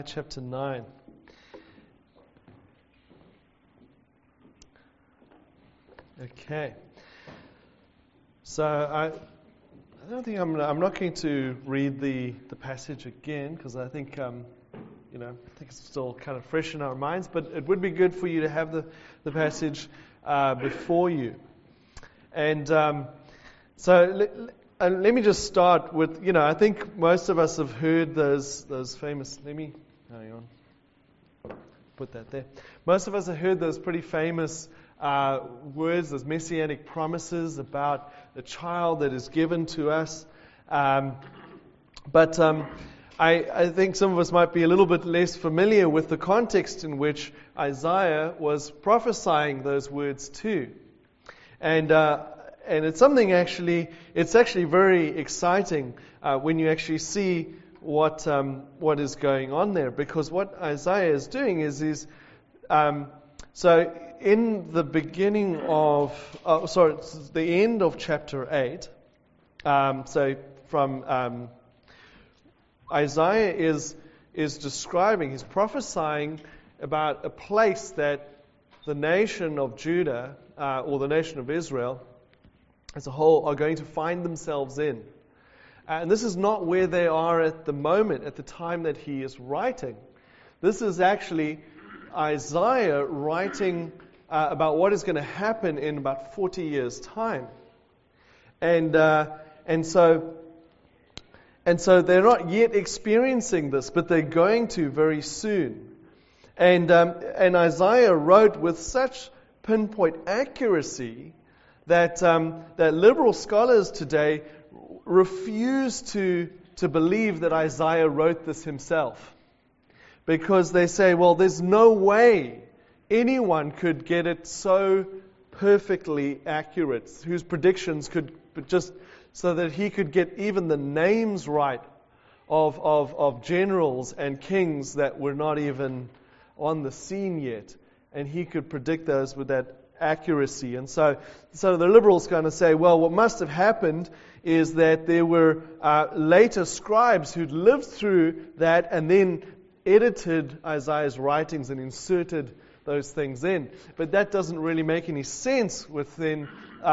Chapter 9. Okay. So I don't think I'm not going to read the passage again because I think I think it's still kind of fresh in our minds. But it would be good for you to have the passage before you. And let me just start with I think most of us have heard those famous. Hang on. Put that there. Most of us have heard those pretty famous words, those messianic promises about the child that is given to us. But I think some of us might be a little bit less familiar with the context in which Isaiah was prophesying those words too. And it's something it's actually very exciting when you actually see what is going on there, because what Isaiah is doing is so in the beginning of the end of chapter 8. So from Isaiah is describing, he's prophesying about a place that the nation of Judah or the nation of Israel as a whole are going to find themselves in. And this is not where they are at the moment, at the time that he is writing. This is actually Isaiah writing about what is going to happen in about 40 years' time. And so they're not yet experiencing this, but they're going to very soon. And Isaiah wrote with such pinpoint accuracy that liberal scholars today refuse to believe that Isaiah wrote this himself, because they say, well, there's no way anyone could get it so perfectly accurate, whose predictions could just so that he could get even the names right of generals and kings that were not even on the scene yet, and he could predict those with that accuracy. And so the liberals kind of say, well, what must have happened is that there were later scribes who'd lived through that and then edited Isaiah's writings and inserted those things in. But that doesn't really make any sense within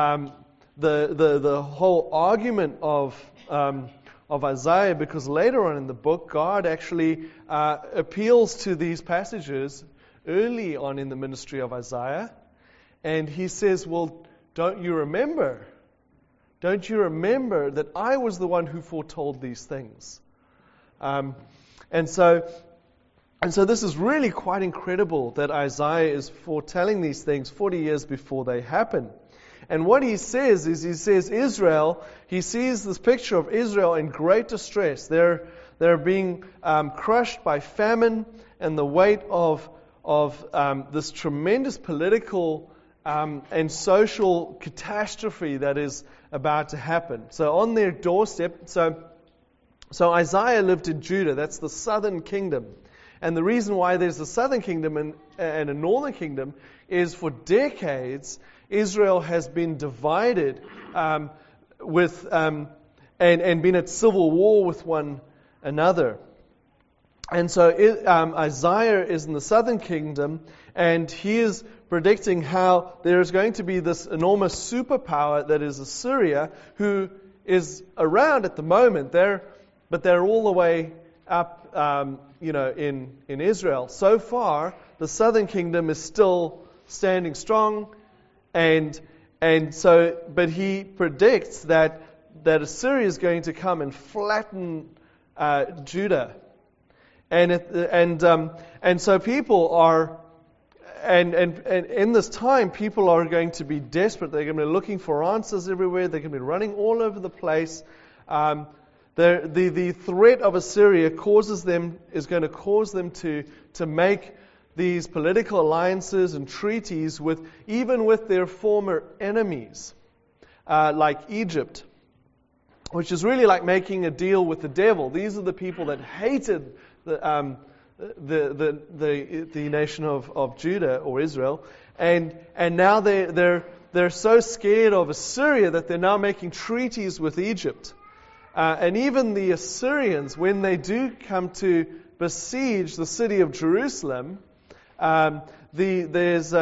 the whole argument of Isaiah, because later on in the book, God actually appeals to these passages early on in the ministry of Isaiah. And he says, well, don't you remember? Don't you remember that I was the one who foretold these things? And so this is really quite incredible that Isaiah is foretelling these things 40 years before they happen. And what he says is, Israel, he sees this picture of Israel in great distress. They're being crushed by famine and the weight of this tremendous political and social catastrophe that is about to happen. So on their doorstep, so Isaiah lived in Judah, that's the southern kingdom. And the reason why there's a southern kingdom and a northern kingdom is for decades Israel has been divided and been at civil war with one another. And so Isaiah is in the southern kingdom, and he is predicting how there is going to be this enormous superpower that is Assyria, who is around at the moment. But they're all the way up, in Israel. So far, the southern kingdom is still standing strong, but he predicts that Assyria is going to come and flatten Judah. And so people are, and in this time, people are going to be desperate. They're going to be looking for answers everywhere. They're going to be running all over the place. The threat of Assyria is going to cause them to make these political alliances and treaties even with their former enemies, like Egypt, which is really like making a deal with the devil. These are the people that hated the nation of Judah or Israel, and now they're so scared of Assyria that they're now making treaties with Egypt. And even the Assyrians, when they do come to besiege the city of Jerusalem, there's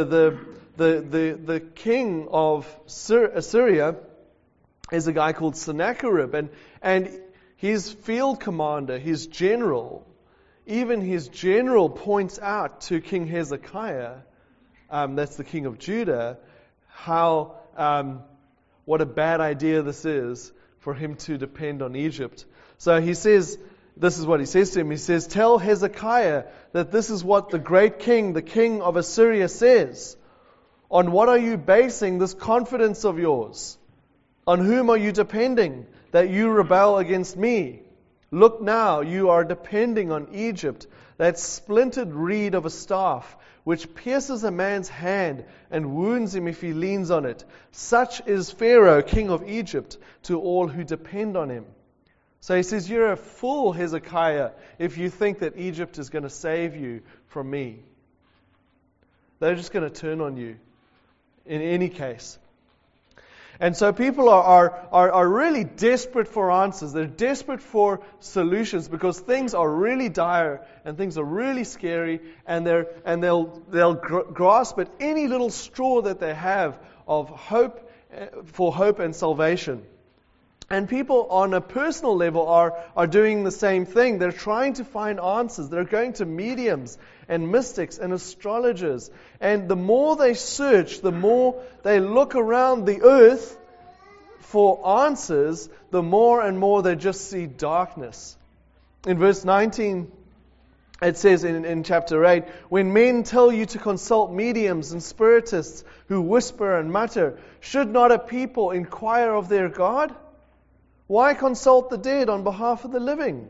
the king of Assyria is a guy called Sennacherib, and his field commander, his general, even his general points out to King Hezekiah, that's the king of Judah, how what a bad idea this is for him to depend on Egypt. So he says, this is what he says to him. He says, "Tell Hezekiah that this is what the great king, the king of Assyria, says. On what are you basing this confidence of yours? On whom are you depending that you rebel against me? Look now, you are depending on Egypt, that splintered reed of a staff, which pierces a man's hand and wounds him if he leans on it. Such is Pharaoh, king of Egypt, to all who depend on him." So he says, you're a fool, Hezekiah, if you think that Egypt is going to save you from me. They're just going to turn on you in any case. And so people are really desperate for answers. They're desperate for solutions because things are really dire and things are really scary, and they'll grasp at any little straw that they have of hope, for hope and salvation. And people on a personal level are doing the same thing. They're trying to find answers. They're going to mediums and mystics and astrologers. And the more they search, the more they look around the earth for answers, the more and more they just see darkness. In verse 19, it says in chapter 8, "When men tell you to consult mediums and spiritists who whisper and mutter, should not a people inquire of their God? Why consult the dead on behalf of the living?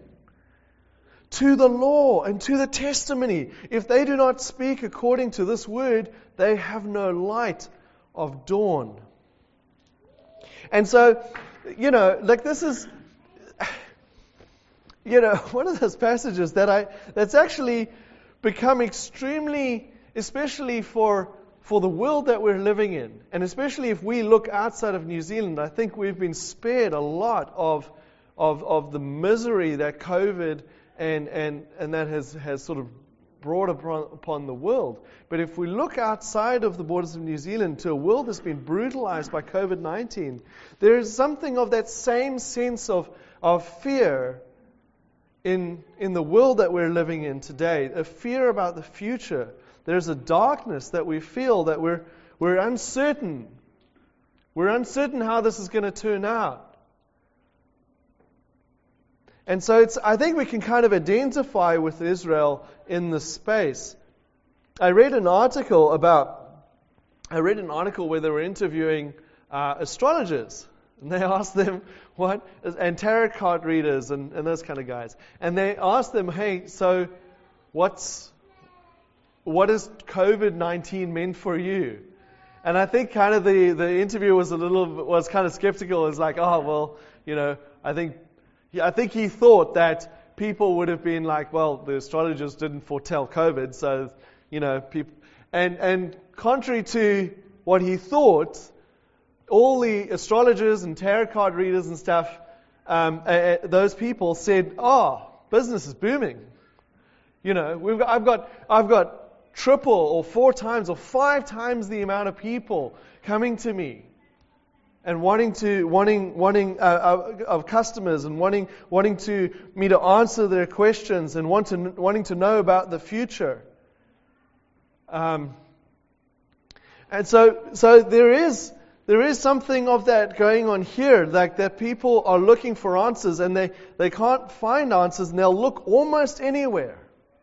To the law and to the testimony, if they do not speak according to this word, they have no light of dawn." And so, this is, one of those passages that's actually become extremely, especially for the world that we're living in, and especially if we look outside of New Zealand, I think we've been spared a lot of the misery that COVID and that has sort of brought upon the world. But if we look outside of the borders of New Zealand to a world that's been brutalized by COVID-19, there is something of that same sense of fear in the world that we're living in today, a fear about the future. There's a darkness that we feel, that we're uncertain. We're uncertain how this is going to turn out. And so I think we can kind of identify with Israel in this space. I read an article where they were interviewing astrologers. And they asked them and tarot card readers and those kind of guys. And they asked them, hey, so what has COVID-19 meant for you? And I think kind of the interviewer was kind of skeptical. It's like, oh, well, I think he thought that people would have been like, well, the astrologers didn't foretell COVID, so, people. And contrary to what he thought, all the astrologers and tarot card readers and stuff, those people said, oh, business is booming. I've got triple or 4 times or 5 times the amount of people coming to me and wanting of customers and wanting to me to answer their questions and wanting to know about the future. And so there is something of that going on here, like that people are looking for answers and they can't find answers and they'll look almost anywhere.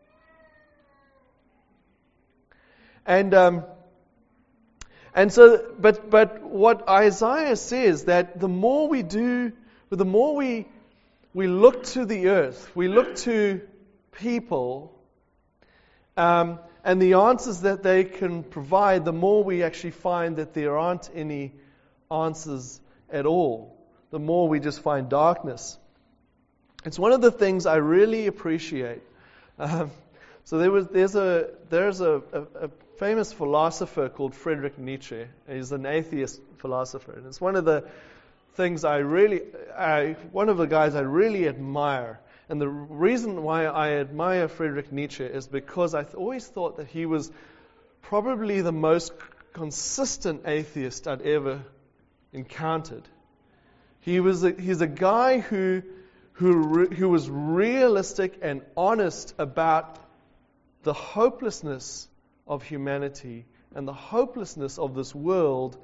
And so, but what Isaiah says, that the more we look to the earth, we look to people, and the answers that they can provide, the more we actually find that there aren't any answers at all. The more we just find darkness. It's one of the things I really appreciate. So there's a famous philosopher called Friedrich Nietzsche. He's an atheist philosopher, and it's one of the things one of the guys I really admire. And the reason why I admire Friedrich Nietzsche is because I always thought that he was probably the most consistent atheist I'd ever encountered. He's a guy who was realistic and honest about the hopelessness of humanity and the hopelessness of this world,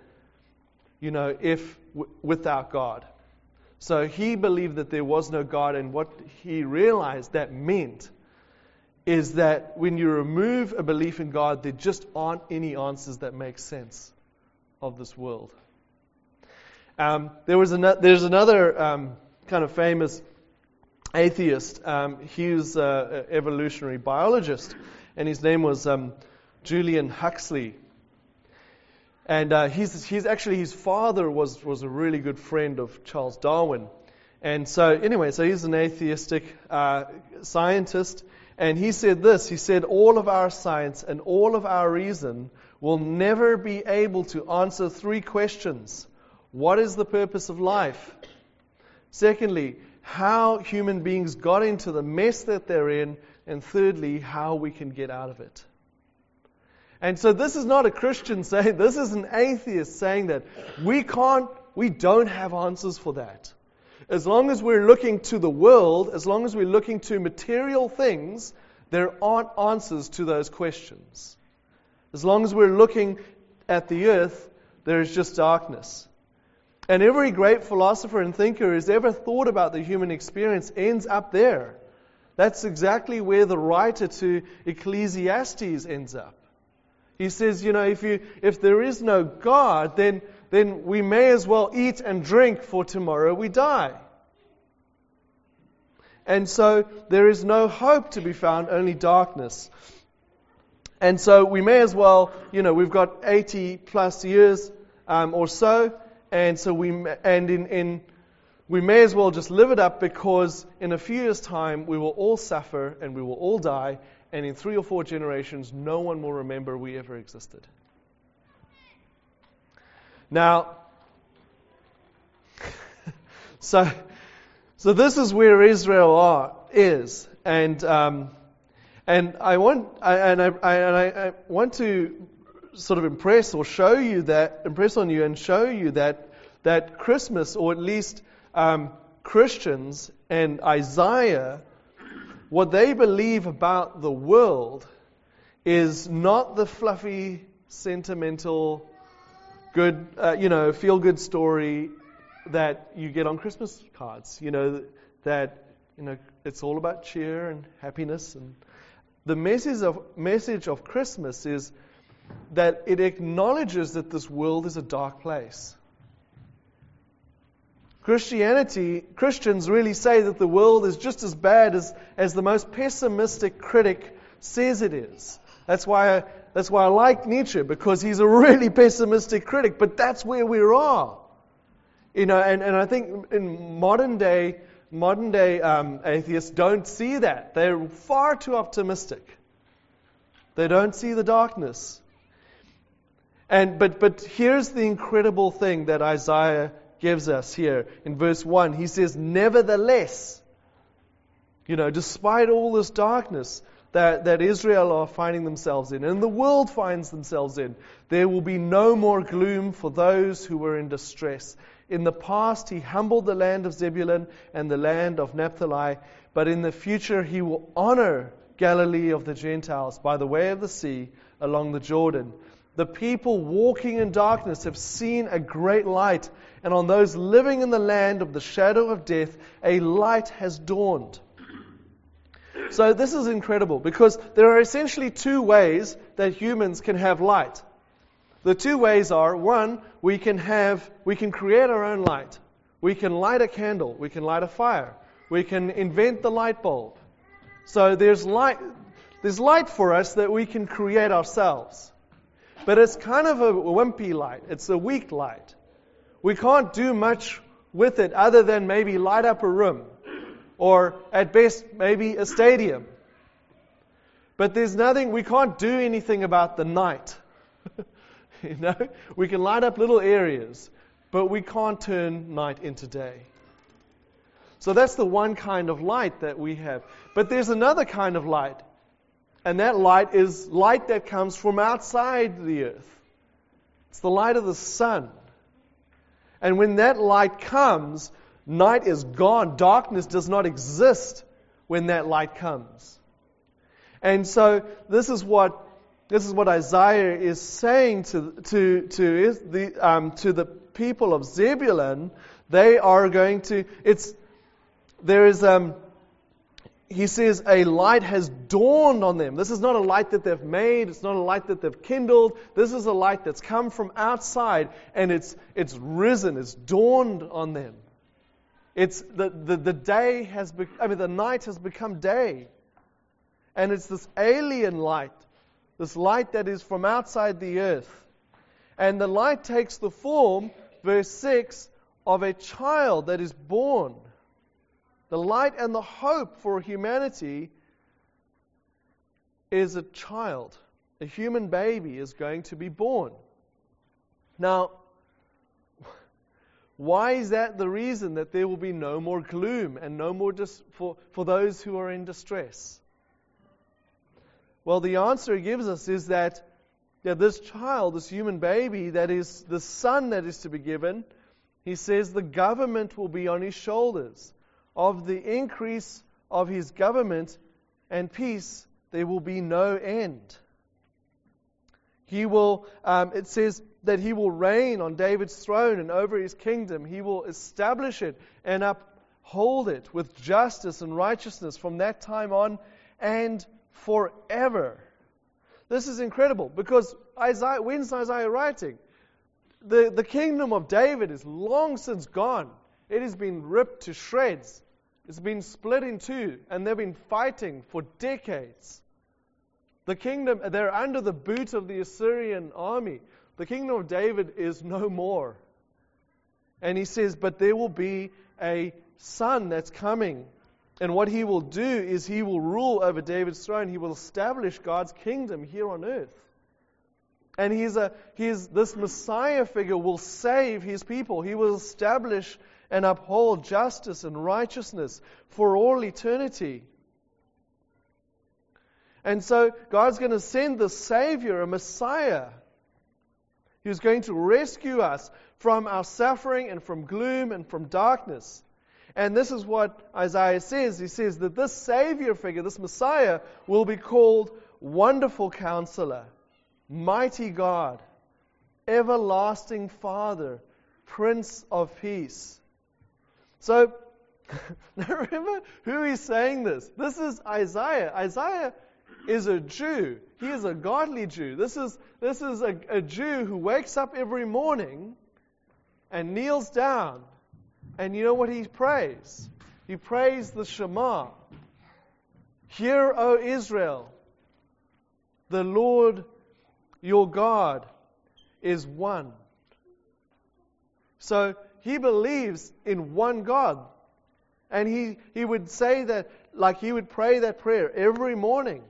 without God. So he believed that there was no God, and what he realized that meant is that when you remove a belief in God, there just aren't any answers that make sense of this world. There's another kind of famous atheist. He was an evolutionary biologist, and his name was Julian Huxley. And his father was a really good friend of Charles Darwin. And so he's an atheistic scientist. And he said this, he said, all of our science and all of our reason will never be able to answer 3 questions. What is the purpose of life? Secondly, how human beings got into the mess that they're in. And thirdly, how we can get out of it. And so this is not a Christian saying, this is an atheist saying that we don't have answers for that. As long as we're looking to the world, as long as we're looking to material things, there aren't answers to those questions. As long as we're looking at the earth, there is just darkness. And every great philosopher and thinker who's ever thought about the human experience ends up there. That's exactly where the writer to Ecclesiastes ends up. He says, if there is no God, then we may as well eat and drink, for tomorrow we die. And so there is no hope to be found, only darkness. And so we may as well, we've got 80 plus years or so, and so we may as well just live it up, because in a few years' time we will all suffer and we will all die. And in 3 or 4 generations, no one will remember we ever existed. Now, so this is where Israel is, and I want to sort of impress on you and show you that Christmas, or at least Christians and Isaiah, what they believe about the world is not the fluffy, sentimental, good, feel-good story that you get on Christmas cards. It's all about cheer and happiness. And the message of Christmas is that it acknowledges that this world is a dark place. Christians really say that the world is just as bad as the most pessimistic critic says it is. That's why I like Nietzsche, because he's a really pessimistic critic, but that's where we are. And I think in modern day atheists don't see that. They're far too optimistic. They don't see the darkness. But here's the incredible thing that Isaiah gives us here in verse 1. He says, nevertheless, despite all this darkness that Israel are finding themselves in, and the world finds themselves in, there will be no more gloom for those who were in distress. In the past, he humbled the land of Zebulun and the land of Naphtali, but in the future he will honor Galilee of the Gentiles by the way of the sea along the Jordan. The people walking in darkness have seen a great light, and on those living in the land of the shadow of death, a light has dawned. So this is incredible, because there are essentially 2 ways that humans can have light. The 2 ways are, one, we can create our own light. We can light a candle. We can light a fire. We can invent the light bulb. So there's light for us that we can create ourselves. But it's kind of a wimpy light. It's a weak light. We can't do much with it other than maybe light up a room, or at best maybe a stadium. But we can't do anything about the night. We can light up little areas, but we can't turn night into day. So that's the one kind of light that we have. But there's another kind of light. And that light is light that comes from outside the earth. It's the light of the sun. And when that light comes, night is gone. Darkness does not exist when that light comes. And so this is what Isaiah is saying to the people of Zebulun. They are going to. He says a light has dawned on them. This is not a light that they've made. It's not a light that they've kindled. This is a light that's come from outside, and it's risen. It's dawned on them. It's the night has become day, and it's this alien light, this light that is from outside the earth, and the light takes the form, verse 6, of a child that is born. The light and the hope for humanity is a child. A human baby is going to be born. Now, why is that the reason that there will be no more gloom and no more for those who are in distress? Well, the answer he gives us is that this child, this human baby, that is the son that is to be given, he says the government will be on his shoulders. Of the increase of his government and peace, there will be no end. He will, it says that he will reign on David's throne and over his kingdom. He will establish it and uphold it with justice and righteousness from that time on and forever. This is incredible because when's Isaiah writing? The kingdom of David is long since gone. It has been ripped to shreds. It's been split in two, and they've been fighting for decades. The kingdom, they're under the boot of the Assyrian army. The kingdom of David is no more. And he says, but there will be a son that's coming. And what he will do is he will rule over David's throne. He will establish God's kingdom here on earth. And this Messiah figure will save his people. He will establish and uphold justice and righteousness for all eternity. And so God's going to send the Savior, a Messiah, who's going to rescue us from our suffering and from gloom and from darkness. And this is what Isaiah says. He says that this Savior figure, this Messiah, will be called Wonderful Counselor, Mighty God, Everlasting Father, Prince of Peace. So, remember who is saying this? This is Isaiah. Isaiah is a Jew. He is a godly Jew. This is a Jew who wakes up every morning and kneels down. And you know what he prays? He prays the Shema. Hear, O Israel, the Lord your God is one. So, he believes in one God. And he would say that, like he would pray that prayer every morning.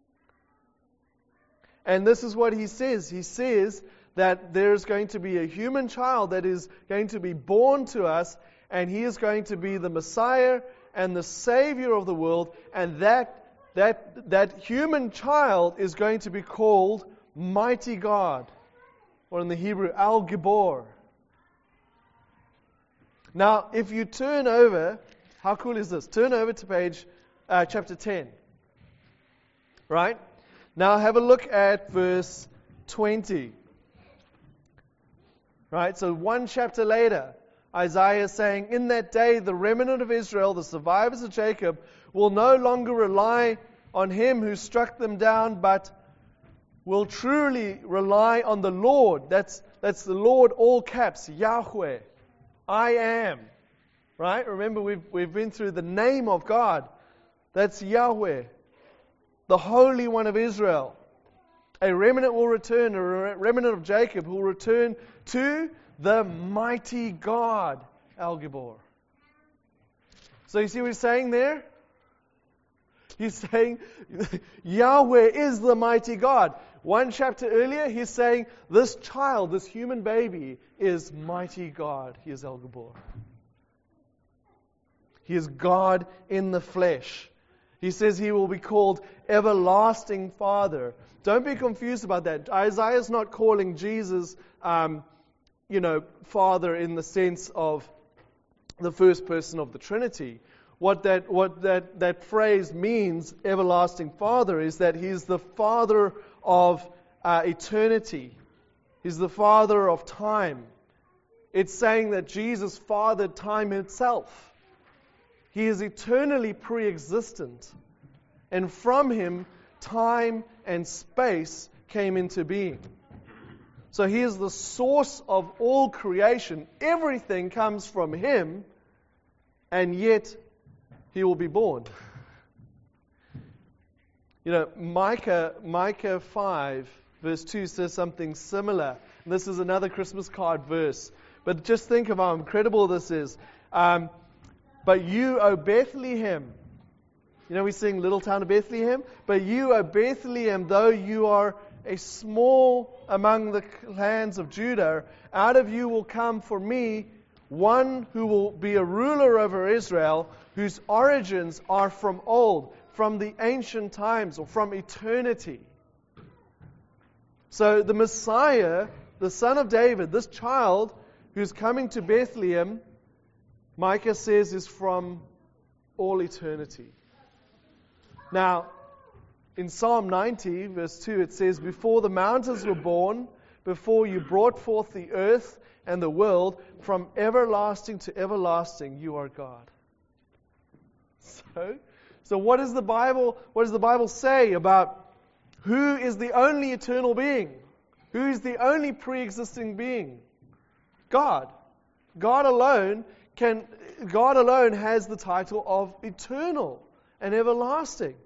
And this is what he says. He says that there's going to be a human child that is going to be born to us, and he is going to be the Messiah and the Savior of the world, and that human child is going to be called Mighty God, or in the Hebrew, Al-Gibor. Now, if you turn over, how cool is this? Turn over to page chapter 10. Right? Now have a look at verse 20. Right? So one chapter later, Isaiah is saying, in that day the remnant of Israel, the survivors of Jacob, will no longer rely on him who struck them down, but will truly rely on the Lord. That's the Lord, all caps, Yahweh. I am. Right? Remember, we've been through the name of God. That's Yahweh, the Holy One of Israel. A remnant will return, a remnant of Jacob who will return to the mighty God, Al-Gibor. So you see what he's saying there? He's saying Yahweh is the mighty God. One chapter earlier, he's saying this child, this human baby, is mighty God. He is Al-Gibor. He is God in the flesh. He says He will be called Everlasting Father. Don't be confused about that. Isaiah is not calling Jesus, Father in the sense of the first person of the Trinity. What that phrase means, Everlasting Father, is that He's the Father of eternity. He's the Father of time. It's saying that Jesus fathered time itself. He is eternally pre-existent. And from Him, time and space came into being. So He is the source of all creation. Everything comes from Him, and yet He will be born. Micah 5, verse 2 says something similar. And this is another Christmas card verse. But just think of how incredible this is. But you, O Bethlehem, we sing Little Town of Bethlehem. But you, O Bethlehem, though you are a small among the clans of Judah, out of you will come for me one who will be a ruler over Israel, whose origins are from old, from the ancient times, or from eternity. So the Messiah, the Son of David, this child who's coming to Bethlehem, Micah says is from all eternity. Now, in Psalm 90, verse 2, it says, before the mountains were born, before you brought forth the earth and the world, from everlasting to everlasting, you are God. So what does the Bible say about who is the only eternal being? Who is the only pre-existing being? God. God alone has the title of eternal and everlasting.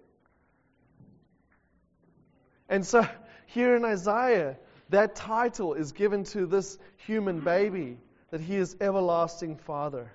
And so here in Isaiah, that title is given to this human baby, that He is Everlasting Father.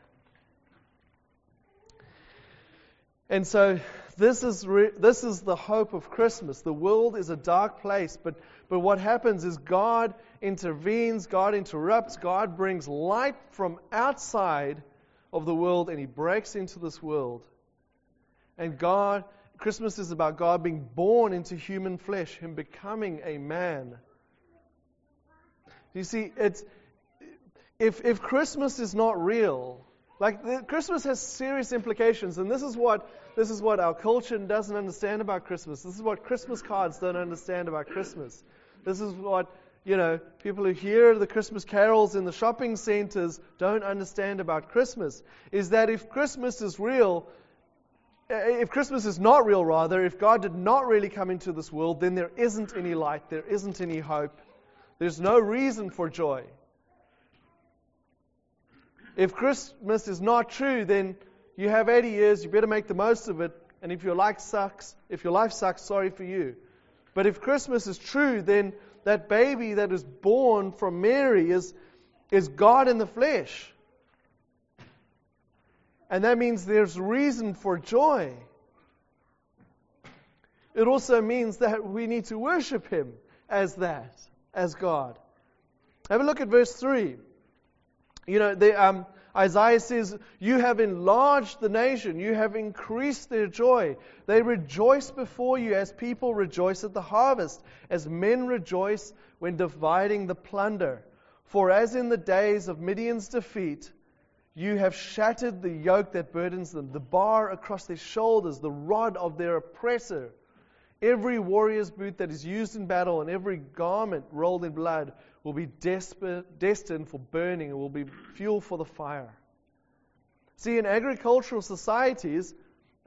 And so this is the hope of Christmas. The world is a dark place, but what happens is God intervenes, God interrupts, God brings light from outside of the world, and He breaks into this world. And Christmas is about God being born into human flesh, Him becoming a man. You see, if Christmas is not real, Christmas has serious implications, and this is what our culture doesn't understand about Christmas. This is what Christmas cards don't understand about Christmas. This is what people who hear the Christmas carols in the shopping centers don't understand about Christmas. Is that if Christmas is real, if Christmas is not real, rather, if God did not really come into this world, then there isn't any light, there isn't any hope. There's no reason for joy. If Christmas is not true, then you have 80 years, you better make the most of it, and if your life sucks, sorry for you. But if Christmas is true, then that baby that is born from Mary is God in the flesh. And that means there's reason for joy. It also means that we need to worship Him as God. Have a look at verse 3. Isaiah says, you have enlarged the nation, you have increased their joy. They rejoice before you as people rejoice at the harvest, as men rejoice when dividing the plunder. For as in the days of Midian's defeat, you have shattered the yoke that burdens them, the bar across their shoulders, the rod of their oppressor. Every warrior's boot that is used in battle and every garment rolled in blood will be destined for burning and will be fuel for the fire. See, in agricultural societies,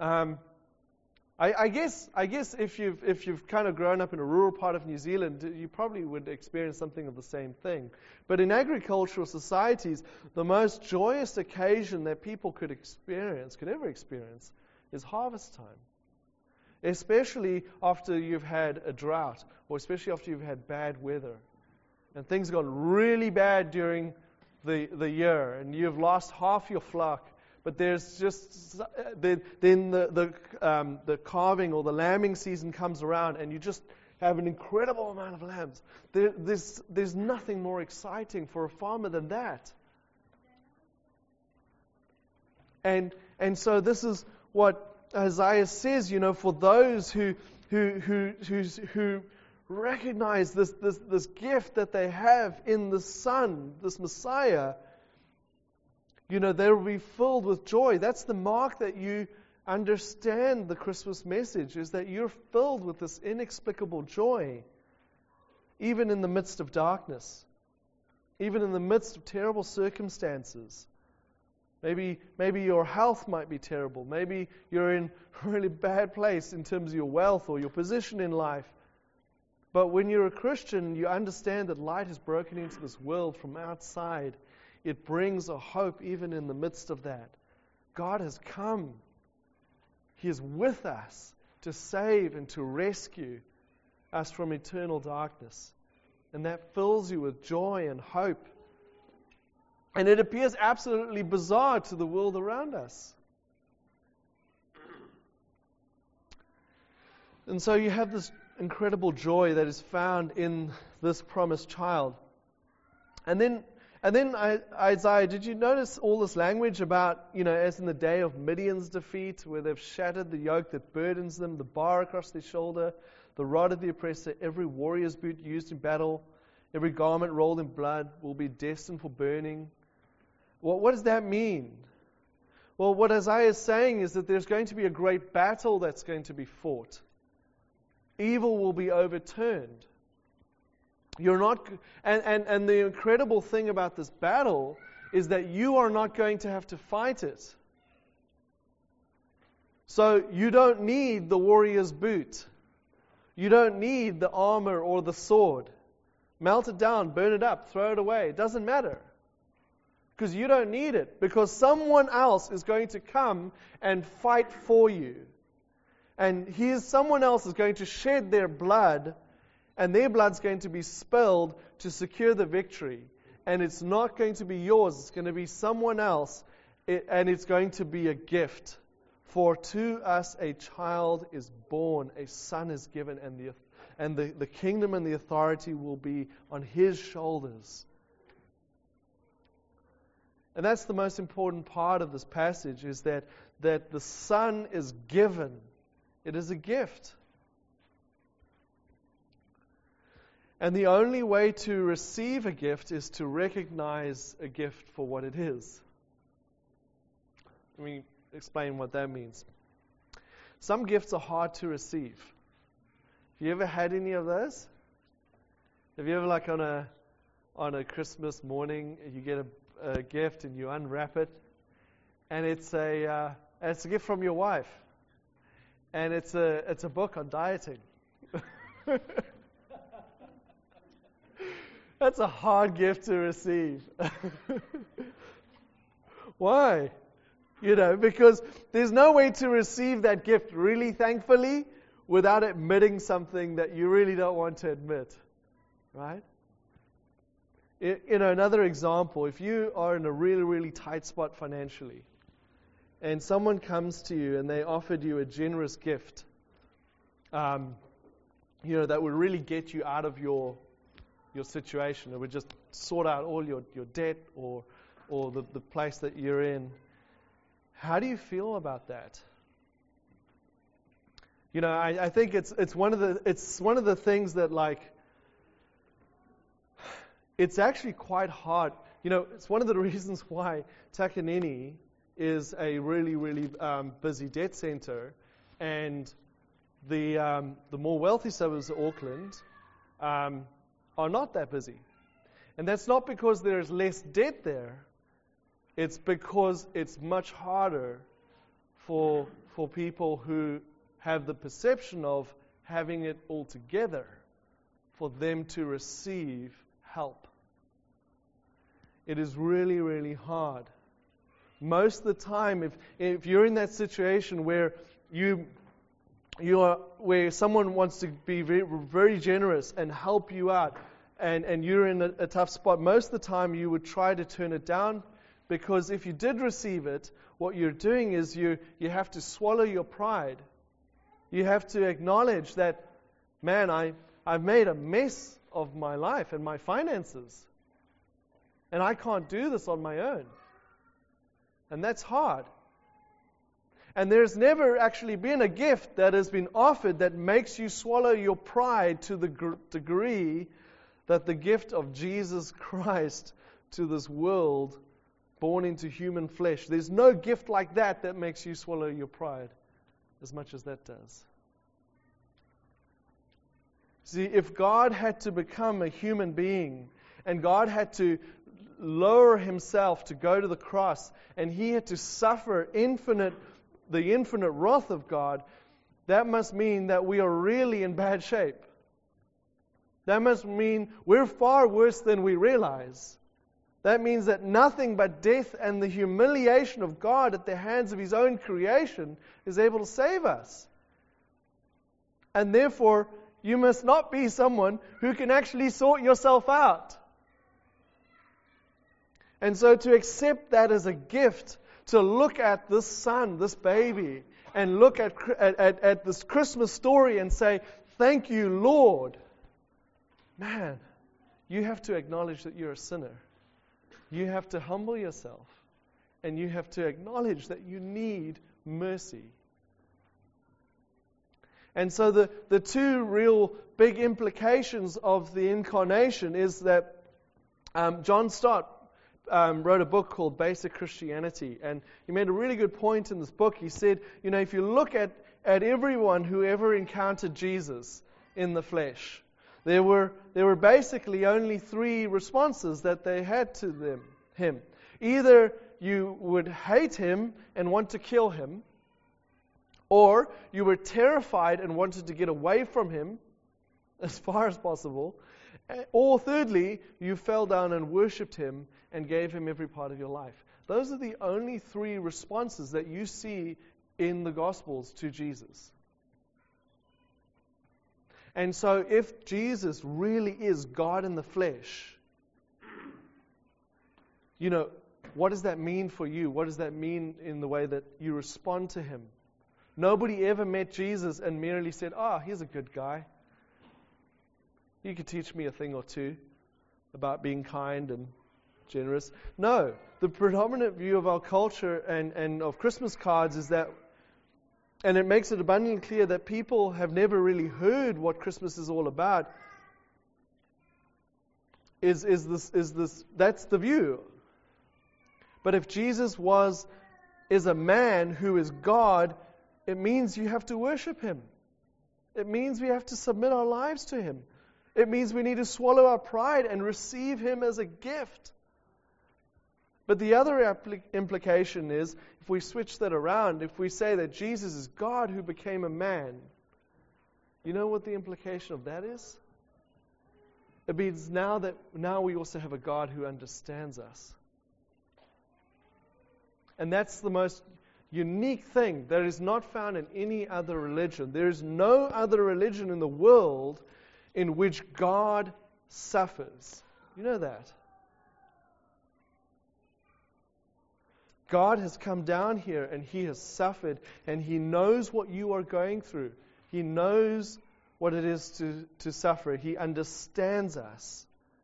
I guess if you've kind of grown up in a rural part of New Zealand, you probably would experience something of the same thing. But in agricultural societies, the most joyous occasion that people could ever experience, is harvest time. Especially after you've had a drought, or especially after you've had bad weather. And things have gone really bad during the year, and you've lost half your flock. But there's just then the calving or the lambing season comes around, and you just have an incredible amount of lambs. There's nothing more exciting for a farmer than that. And so this is what Isaiah says, for those who recognize this gift that they have in the Son, this Messiah, they will be filled with joy. That's the mark that you understand the Christmas message, is that you're filled with this inexplicable joy, even in the midst of darkness, even in the midst of terrible circumstances. Maybe your health might be terrible. Maybe you're in a really bad place in terms of your wealth or your position in life. But when you're a Christian, you understand that light has broken into this world from outside. It brings a hope even in the midst of that. God has come. He is with us to save and to rescue us from eternal darkness. And that fills you with joy and hope. And it appears absolutely bizarre to the world around us. And so you have this incredible joy that is found in this promised child. And then Isaiah, did you notice all this language about, as in the day of Midian's defeat, where they've shattered the yoke that burdens them, the bar across their shoulder, the rod of the oppressor, every warrior's boot used in battle, every garment rolled in blood will be destined for burning. What does that mean? Well, what Isaiah is saying is that there's going to be a great battle that's going to be fought. Evil will be overturned. You're not, and the incredible thing about this battle is that you are not going to have to fight it. So you don't need the warrior's boot. You don't need the armor or the sword. Melt it down, burn it up, throw it away. It doesn't matter. Because you don't need it. Because someone else is going to come and fight for you. And someone else is going to shed their blood, and their blood's going to be spilled to secure the victory. And it's not going to be yours. It's going to be someone else. And it's going to be a gift. For to us a child is born, a son is given, and the kingdom and the authority will be on his shoulders. And that's the most important part of this passage, is that the Son is given. It is a gift. And the only way to receive a gift is to recognize a gift for what it is. Let me explain what that means. Some gifts are hard to receive. Have you ever had any of those? Have you ever, on a Christmas morning, you get a gift and you unwrap it, and it's a gift from your wife, and it's a book on dieting. That's a hard gift to receive. Why? Because there's no way to receive that gift really thankfully without admitting something that you really don't want to admit. Right? Another example, if you are in a really, really tight spot financially, and someone comes to you and they offered you a generous gift, that would really get you out of your situation. It would just sort out all your debt or the place that you're in. How do you feel about that? I think it's one of the things that it's actually quite hard. It's one of the reasons why Takanini is a really, really busy debt center, and the more wealthy suburbs of Auckland are not that busy. And that's not because there's less debt there. It's because it's much harder for people who have the perception of having it all together for them to receive help. It is really, really hard. Most of the time, if you're in that situation where where someone wants to be very, very generous and help you out, and you're in a tough spot, most of the time you would try to turn it down, because if you did receive it, what you're doing is you have to swallow your pride. You have to acknowledge that, man, I've made a mess of my life and my finances, and I can't do this on my own. And that's hard. And there's never actually been a gift that has been offered that makes you swallow your pride to the degree that the gift of Jesus Christ to this world, born into human flesh. There's no gift like that that makes you swallow your pride as much as that does. See, if God had to become a human being, and God had to lower himself to go to the cross, and he had to suffer the infinite wrath of God, that must mean that we are really in bad shape. That must mean we're far worse than we realize. That means that nothing but death and the humiliation of God at the hands of his own creation is able to save us. And therefore, you must not be someone who can actually sort yourself out. And so to accept that as a gift, to look at this son, this baby, and look at this Christmas story and say, thank you, Lord. Man, you have to acknowledge that you're a sinner. You have to humble yourself. And you have to acknowledge that you need mercy. And so the two real big implications of the incarnation is that John Stott wrote a book called Basic Christianity. And he made a really good point in this book. He said, if you look at everyone who ever encountered Jesus in the flesh, there were basically only three responses that they had to him. Either you would hate him and want to kill him, or you were terrified and wanted to get away from him as far as possible, or thirdly, you fell down and worshipped him and gave him every part of your life. Those are the only three responses that you see in the Gospels to Jesus. And so if Jesus really is God in the flesh, what does that mean for you? What does that mean in the way that you respond to him? Nobody ever met Jesus and merely said, he's a good guy. He could teach me a thing or two about being kind and generous. No, the predominant view of our culture and of Christmas cards is that, and it makes it abundantly clear that people have never really heard what Christmas is all about, is this that's the view. But if Jesus is a man who is God, it means you have to worship him. It means we have to submit our lives to him. It means we need to swallow our pride and receive him as a gift. But the other implication is, if we switch that around, if we say that Jesus is God who became a man, you know what the implication of that is? It means now we also have a God who understands us. And that's the most unique thing that is not found in any other religion. There is no other religion in the world in which God suffers. You know that? God has come down here and he has suffered, and he knows what you are going through. He knows what it is to suffer. He understands us.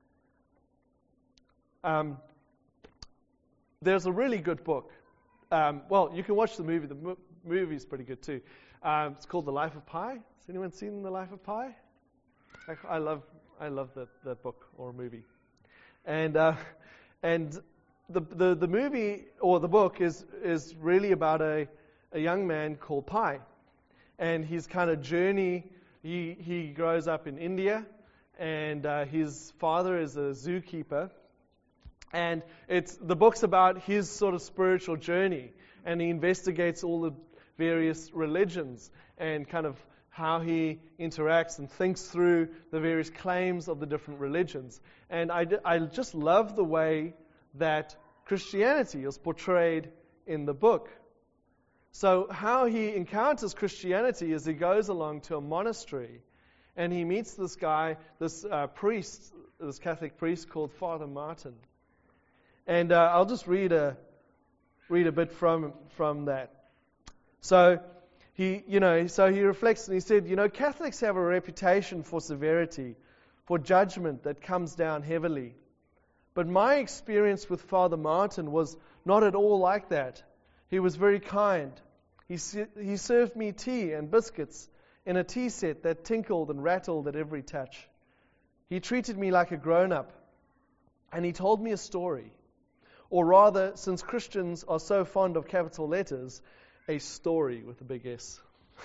There's a really good book. You can watch the movie. The movie is pretty good too. It's called The Life of Pi. Has anyone seen The Life of Pi? I love that book or movie. And the movie or the book is really about a young man called Pi, and his kind of journey. He grows up in India, and his father is a zookeeper. And the book's about his sort of spiritual journey, and he investigates all the various religions and kind of how he interacts and thinks through the various claims of the different religions. And I just love the way that Christianity is portrayed in the book. So how he encounters Christianity is he goes along to a monastery, and he meets this guy, this priest, this Catholic priest called Father Martin. And I'll just read a bit from that. So he reflects and he said, Catholics have a reputation for severity, for judgment that comes down heavily. But my experience with Father Martin was not at all like that. He was very kind, He served me tea and biscuits in a tea set that tinkled and rattled at every touch. He treated me like a grown-up, and he told me a story. Or rather, since Christians are so fond of capital letters, a story with a big S.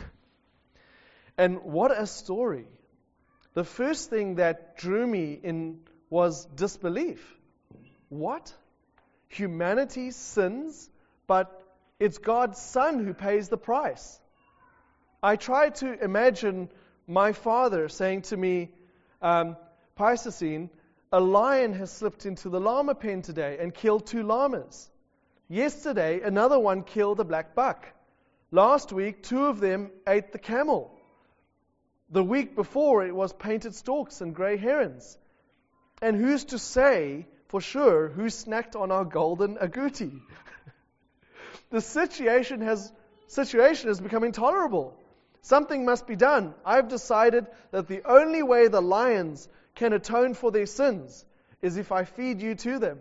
And what a story. The first thing that drew me in was disbelief. What? Humanity sins, but it's God's Son who pays the price. I tried to imagine my father saying to me, Paisasine, a lion has slipped into the llama pen today and killed 2 llamas. Yesterday, another one killed a black buck. Last week, 2 of them ate the camel. The week before, it was painted storks and grey herons. And who's to say for sure who snacked on our golden agouti? The situation has become intolerable. Something must be done. I've decided that the only way the lions can atone for their sins is if I feed you to them.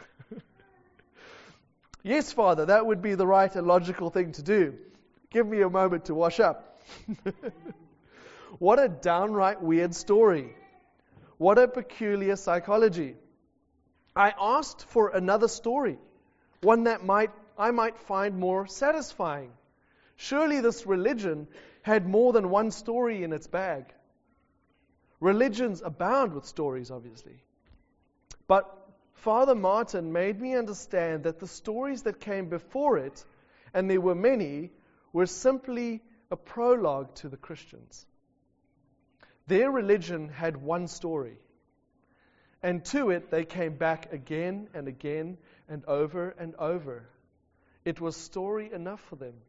Yes, Father, that would be the right and logical thing to do. Give me a moment to wash up. What a downright weird story. What a peculiar psychology. I asked for another story, one that I might find more satisfying. Surely this religion had more than one story in its bag. Religions abound with stories, obviously. But Father Martin made me understand that the stories that came before it, and there were many, were simply a prologue to the Christians. Their religion had one story, and to it they came back again and again and over and over. It was story enough for them.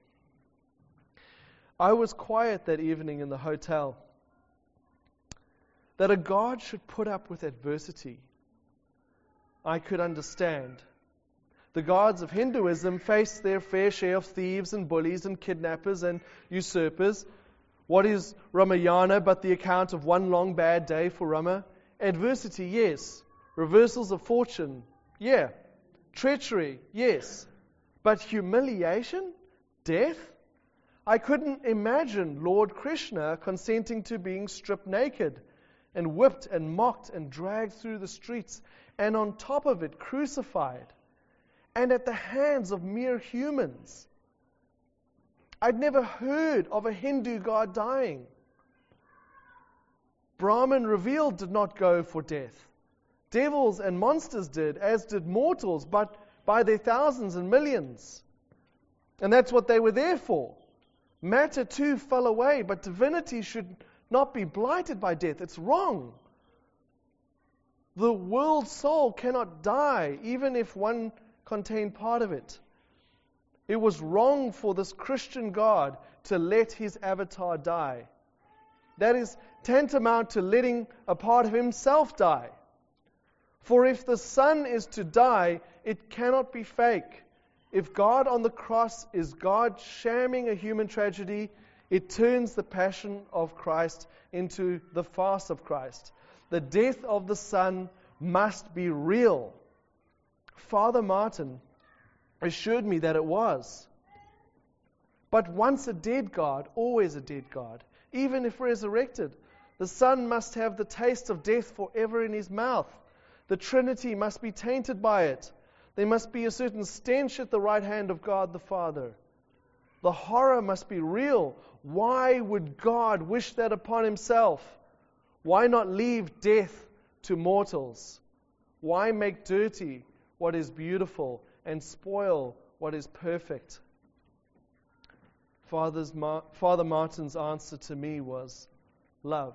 I was quiet that evening in the hotel. That a God should put up with adversity, I could understand. The gods of Hinduism faced their fair share of thieves and bullies and kidnappers and usurpers. What is Ramayana but the account of one long bad day for Rama? Adversity, yes. Reversals of fortune, yeah. Treachery, yes. But humiliation? Death? I couldn't imagine Lord Krishna consenting to being stripped naked and whipped and mocked and dragged through the streets, and on top of it crucified, and at the hands of mere humans. I'd never heard of a Hindu god dying. Brahman revealed did not go for death. Devils and monsters did, as did mortals, but by their thousands and millions. And that's what they were there for. Matter too fell away, but divinity should not be blighted by death. It's wrong. The world soul cannot die, even if one contained part of it. It was wrong for this Christian God to let his avatar die. That is tantamount to letting a part of himself die. For if the Son is to die, it cannot be fake. If God on the cross is God shamming a human tragedy, it turns the passion of Christ into the farce of Christ. The death of the Son must be real. Father Martin assured me that it was. But once a dead God, always a dead God, even if resurrected. The Son must have the taste of death forever in his mouth. The Trinity must be tainted by it. There must be a certain stench at the right hand of God the Father. The horror must be real. Why would God wish that upon himself? Why not leave death to mortals? Why make dirty what is beautiful and spoil what is perfect? Father Martin's answer to me was love.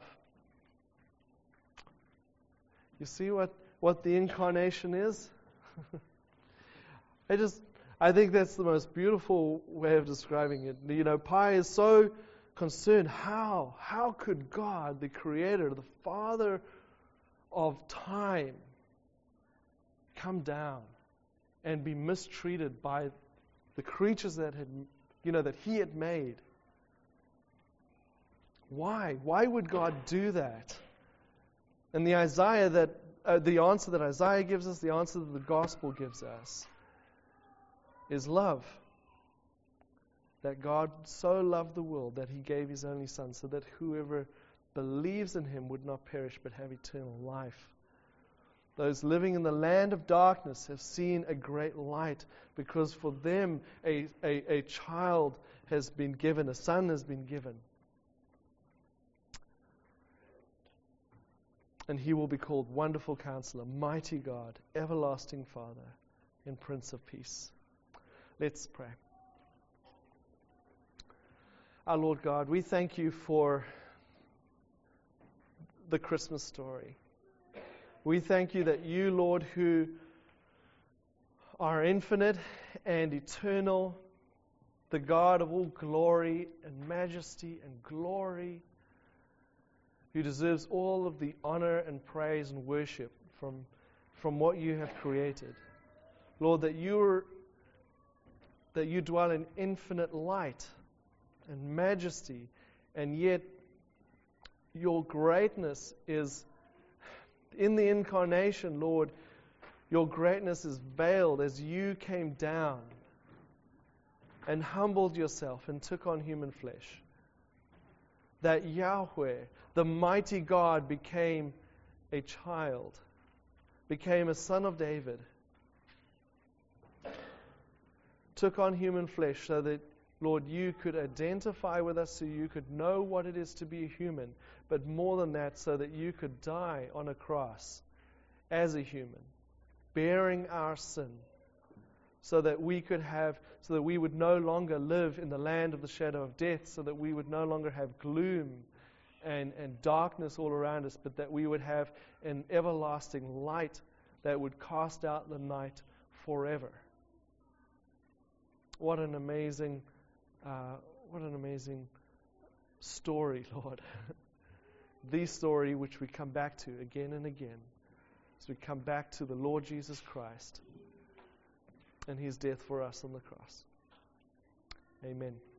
You see what the incarnation is? I think that's the most beautiful way of describing it. You know, Pi is so concerned. How could God, the Creator, the Father of time, come down and be mistreated by the creatures that He had made? Why? Why would God do that? And the answer that Isaiah gives us, the answer that the gospel gives us, is love. that God so loved the world that He gave His only Son, so that whoever believes in Him would not perish but have eternal life. Those living in the land of darkness have seen a great light, because for them a child has been given, a son has been given. And He will be called Wonderful Counselor, Mighty God, Everlasting Father, and Prince of Peace. Let's pray. Our Lord God, we thank You for the Christmas story. We thank You that You, Lord, who are infinite and eternal, the God of all glory and majesty and glory, who deserves all of the honor and praise and worship from what You have created. Lord, that You dwell in infinite light and majesty, and yet Your greatness is in the incarnation, Lord. Your greatness is veiled as You came down and humbled Yourself and took on human flesh. That Yahweh, the mighty God, became a child, became a son of David, took on human flesh so that, Lord, You could identify with us, so You could know what it is to be a human, but more than that, so that You could die on a cross as a human, bearing our sin, so that we would no longer live in the land of the shadow of death, so that we would no longer have gloom and darkness all around us, but that we would have an everlasting light that would cast out the night forever. What an amazing story, Lord. The story which we come back to again and again, as we come back to the Lord Jesus Christ and His death for us on the cross. Amen.